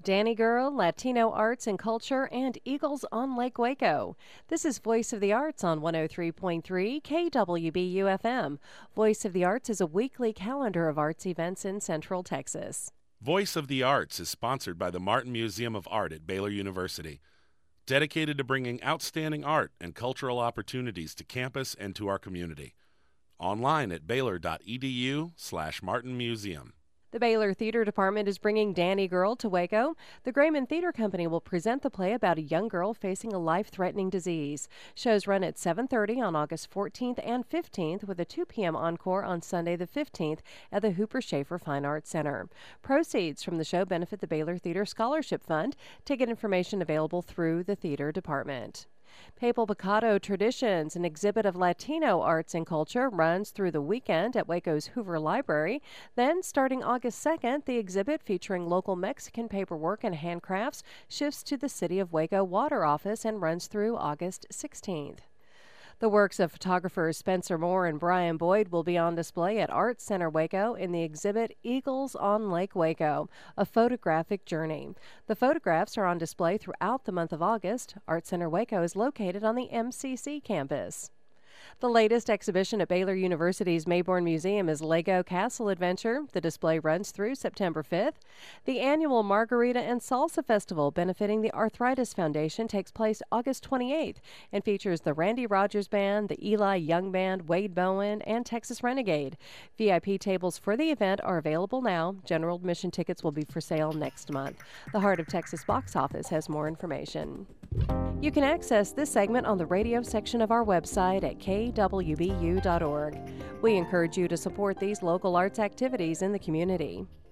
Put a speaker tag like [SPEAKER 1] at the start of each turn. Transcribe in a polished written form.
[SPEAKER 1] Danny Girl, Latino Arts and Culture, and Eagles on Lake Waco. This is Voice of the Arts on 103.3 KWBU FM. Voice of the Arts is a weekly calendar of arts events in Central Texas.
[SPEAKER 2] Voice of the Arts is sponsored by the Martin Museum of Art at Baylor University, dedicated to bringing outstanding art and cultural opportunities to campus and to our community. Online at baylor.edu/martinmuseum.
[SPEAKER 1] The Baylor Theater Department is bringing Danny Girl to Waco. The Grayman Theater Company will present the play about a young girl facing a life-threatening disease. Shows run at 7:30 on August 14th and 15th with a 2 p.m. encore on Sunday the 15th at the Hooper Schaefer Fine Arts Center. Proceeds from the show benefit the Baylor Theater Scholarship Fund. Ticket information available through the Theater Department. Papal Picado Traditions, an exhibit of Latino arts and culture, runs through the weekend at Waco's Hoover Library. Then, starting August 2nd, the exhibit featuring local Mexican paperwork and handcrafts shifts to the City of Waco Water Office and runs through August 16th. The works of photographers Spencer Moore and Brian Boyd will be on display at Arts Center Waco in the exhibit Eagles on Lake Waco, a photographic journey. The photographs are on display throughout the month of August. Arts Center Waco is located on the MCC campus. The latest exhibition at Baylor University's Mayborn Museum is Lego Castle Adventure. The display runs through September 5th. The annual Margarita and Salsa Festival benefiting the Arthritis Foundation takes place August 28th and features the Randy Rogers Band, the Eli Young Band, Wade Bowen, and Texas Renegade. VIP tables for the event are available now. General admission tickets will be for sale next month. The Heart of Texas box office has more information. You can access this segment on the radio section of our website at kwbu.org. We encourage you to support these local arts activities in the community.